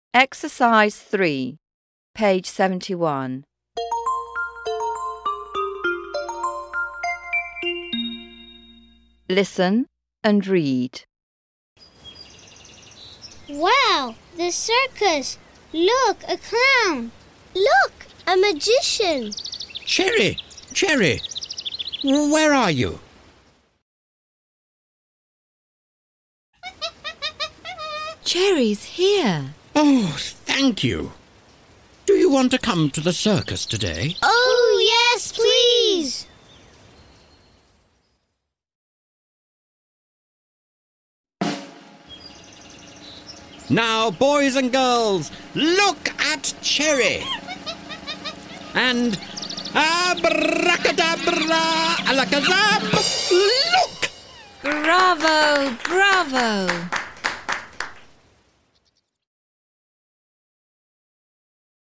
Exercise 3, page 71. Listen and read. Wow, the circus! Look, a clown! Look, a magician! Cherry! Cherry! Where are you? Cherry's here. Oh, thank you. Do you want to come to the circus today? Oh, yes, please! Now, boys and girls, look at Cherry! And abracadabra, alakazam, look! Bravo, bravo!